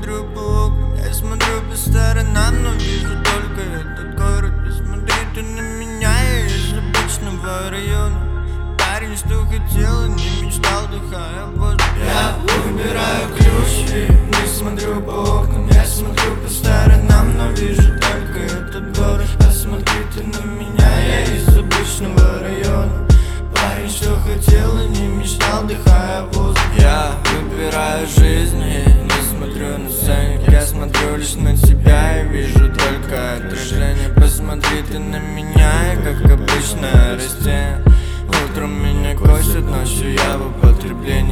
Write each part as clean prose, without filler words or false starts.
смотрю по окнам, я смотрю по сторонам, но вижу только этот город. Посмотри ты на меня, я из обычного района. Парень, что хотел и не мечтал, дыхая воздух. Я выбираю ключи, не смотрю по окнам, я смотрю по сторонам, но вижу только этот город. Посмотри ты на меня, я из обычного района. Парень, что хотел и не мечтал, дыхая воздух. Я выбираю жизнь и не смотрю на ценник. Я смотрю лишь на тебя и вижу только отражение. Посмотри ты на меня, я как обычное растение. Утром меня косят, ночью я в употреблении.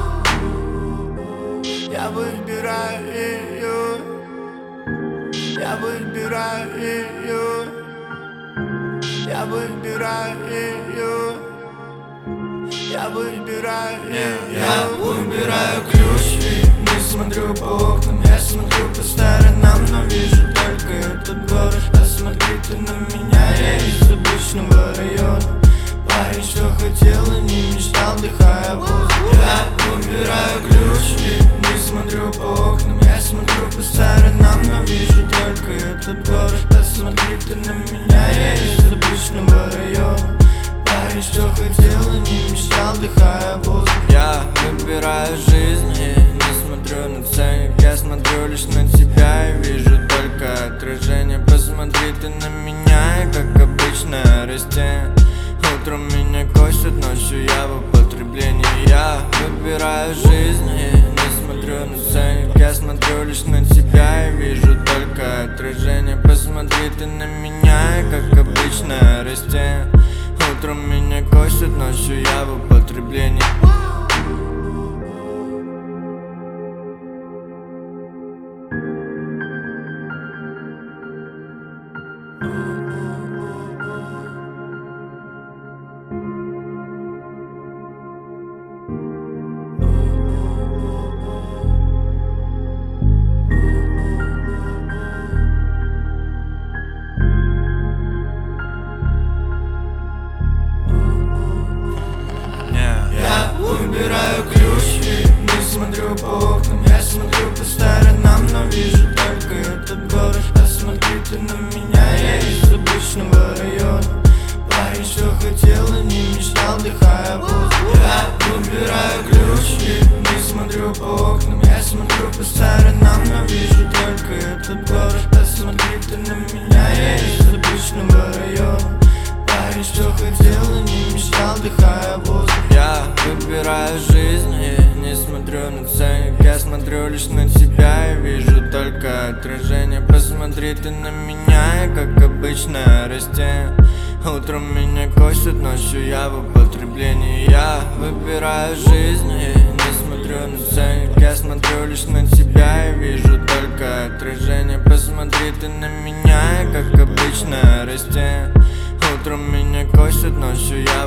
Я выбираю ее, я выбираю ее, я выбираю ее, я выбираю ее. Я выбираю ключи, не смотрю по окнам, я смотрю по сторонам, но вижу только этот город. Посмотри ты на меня, я из обычного района. Парень, что хотел и не мечтал, дыхая воздух. Я выбираю ключи, не смотрю по окнам, я смотрю по сторонам, но вижу только этот город. Посмотри ты на меня, я из обычного района. Парень, что хотел и не мечтал, дыхая воздух. Я выбираю жизнь и не смотрю на ценник. Я смотрю лишь на тебя и вижу только отражение. Посмотри ты на меня, я как обычное растение. Утром меня косят, ночью я в употреблении. Я выбираю жизнь и не смотрю на ценник. Я смотрю лишь на тебя и вижу только отражение. Посмотри ты на меня, я как обычное растение. Утром меня косят, ночью я в употреблении. Выбираю ключи, не смотрю по окнам, я смотрю по сторонам, но вижу только этот город. Посмотри ты на меня, я из обычного района. Парень, что хотел и не мечтал, дыхая воздух. Я выбираю ключи, не смотрю по окнам, я смотрю по сторонам, но вижу только этот город. Посмотри ты на меня, я из обычного района. Парень, что хотел и не мечтал, дыхая воздух. Я выбираю жизнь и не смотрю на ценник. Я смотрю лишь на тебя и вижу только отражение. Посмотри ты на меня, я как обычное растение. Утром меня косят, ночью я в употреблении. Я выбираю жизнь и не смотрю на ценник. Я смотрю лишь на тебя и вижу только отражение. Посмотри ты на меня, я как обычное растение. Утром меня косят, ночью я